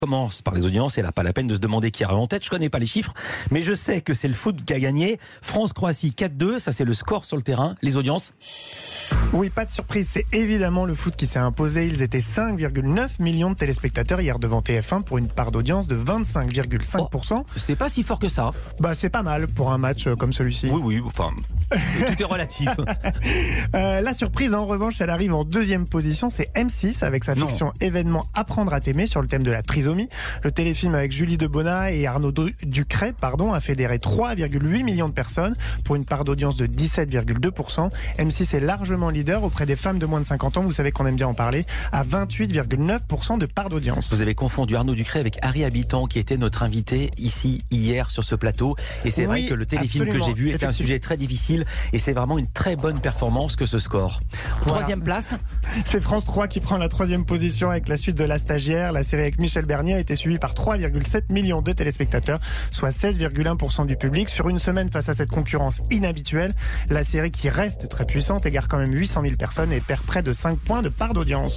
Commence par les audiences et là pas la peine de se demander qui arrive en tête. Je connais pas les chiffres, mais je sais que c'est le foot qui a gagné. France-Croatie 4-2, ça c'est le score sur le terrain. Les audiences? Oui, pas de surprise, c'est évidemment le foot qui s'est imposé. Ils étaient 5,9 millions de téléspectateurs hier devant TF1 pour une part d'audience de 25,5%. C'est pas si fort que ça. Bah c'est pas mal pour un match comme celui-ci. Oui, enfin, tout est relatif. La surprise en revanche, elle arrive en deuxième position, c'est M6 avec sa fiction événement Apprendre à t'aimer sur le thème de la trisomie. Le téléfilm avec Julie Debona et Arnaud Ducret a fédéré 3,8 millions de personnes pour une part d'audience de 17,2%. M6 est largement leader auprès des femmes de moins de 50 ans, vous savez qu'on aime bien en parler, à 28,9% de part d'audience. Vous avez confondu Arnaud Ducret avec Harry Habitant qui était notre invité ici hier sur ce plateau. Et c'est vrai que le téléfilm que j'ai vu était un sujet très difficile et c'est vraiment une très bonne performance que ce score. Troisième place, c'est France 3 qui prend la troisième position avec la suite de La Stagiaire. La série avec Michel Bernier a été suivie par 3,7 millions de téléspectateurs, soit 16,1% du public. Sur une semaine face à cette concurrence inhabituelle, la série qui reste très puissante égare quand même 800 000 personnes et perd près de 5 points de part d'audience.